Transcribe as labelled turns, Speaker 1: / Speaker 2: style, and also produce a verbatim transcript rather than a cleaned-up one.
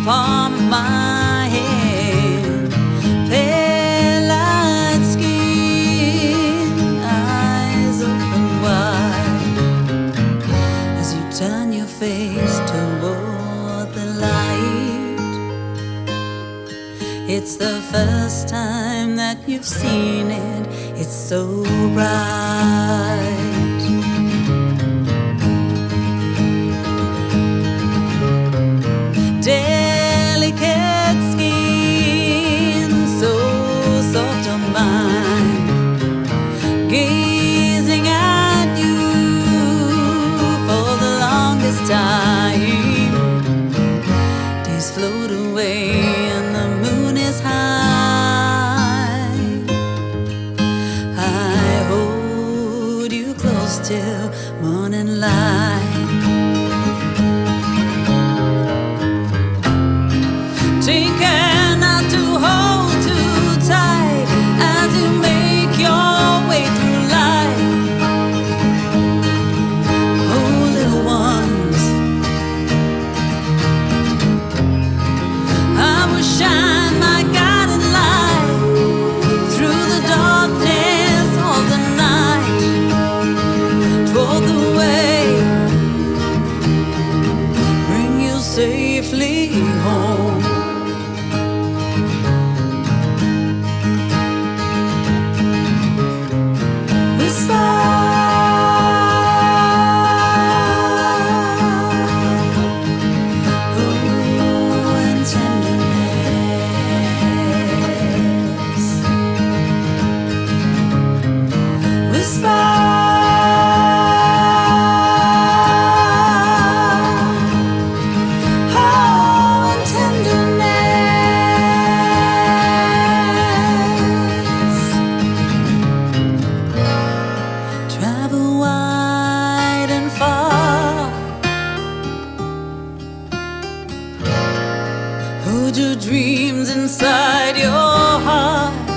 Speaker 1: palm of my hand. Pale light skin, eyes open wide, as you turn your face toward the light. It's the first time that you've seen it, it's so bright. Delicate skin, so soft on mine, gazing at you for the longest time. Days float away and the moon is high. I hold you close till morning light. Take care not to hold too tight as you make your way through life. Oh, little ones, I will shine my guiding light through the darkness of the night, toward the way, bring you safely home. Hold your dreams inside your heart.